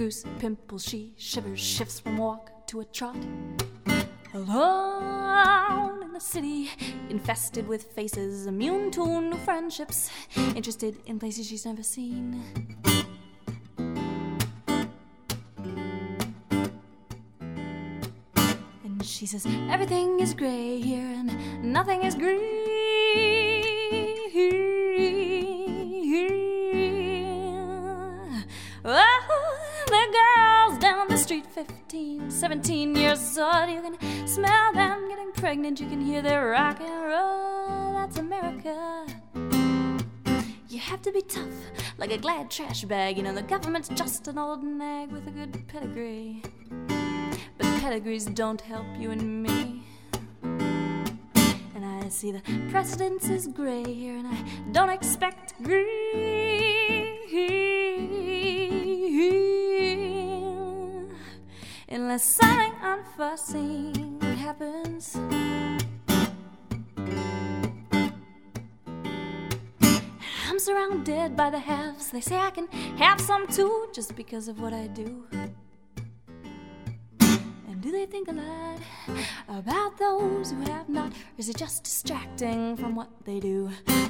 goose pimples, she shivers, shifts from walk to a trot. Alone in the city, infested with faces, immune to new friendships, interested in places she's never seen. And she says, everything is gray here and nothing is green. Oh, the girls down the street, 15, 17 years old, you can smell them getting pregnant, you can hear their rock and roll. That's America. You have to be tough, like a Glad trash bag. You know, the government's just an old nag with a good pedigree. But pedigrees don't help you and me. And I see the precedence is gray here, and I don't expect green unless something unforeseen happens. I'm surrounded by the haves. They say I can have some too, just because of what I do. And do they think a lot about those who have not? Or is it just distracting from what they do?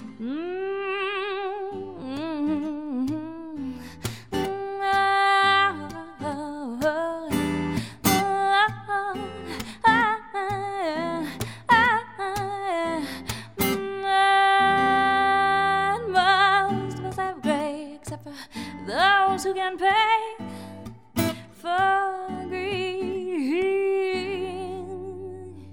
Those who can pay for green.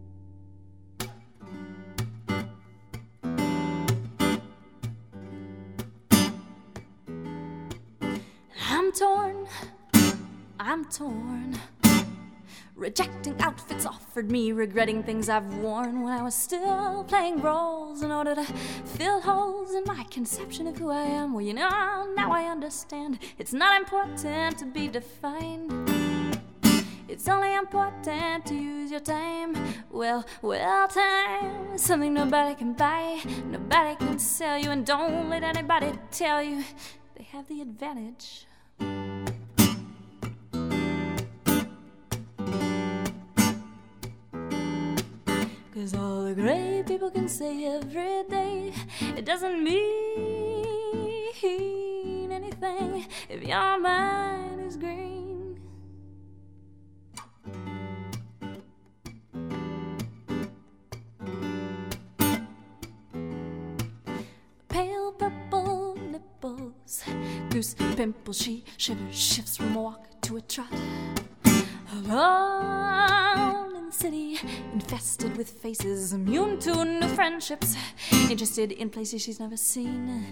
I'm torn, rejecting outfits offered me, regretting things I've worn when I was still playing roles in order to fill holes in my conception of who I am. Well, you know, now I understand. It's not important to be defined. It's only important to use your time. Well, time is something nobody can buy, nobody can sell you, and don't let anybody tell you they have the advantage. 'Cause all the great people can say every day, it doesn't mean anything if your mind is green. Pale purple nipples, goose pimples, she shivers, shifts from a walk to a trot. Alone in the city, infested with faces, immune to new friendships, interested in places she's never seen.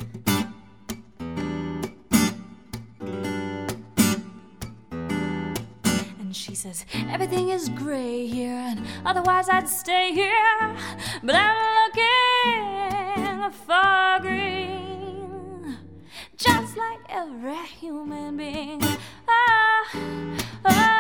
And she says, everything is gray here, and otherwise I'd stay here, but I'm looking for green, just like every human being. Oh,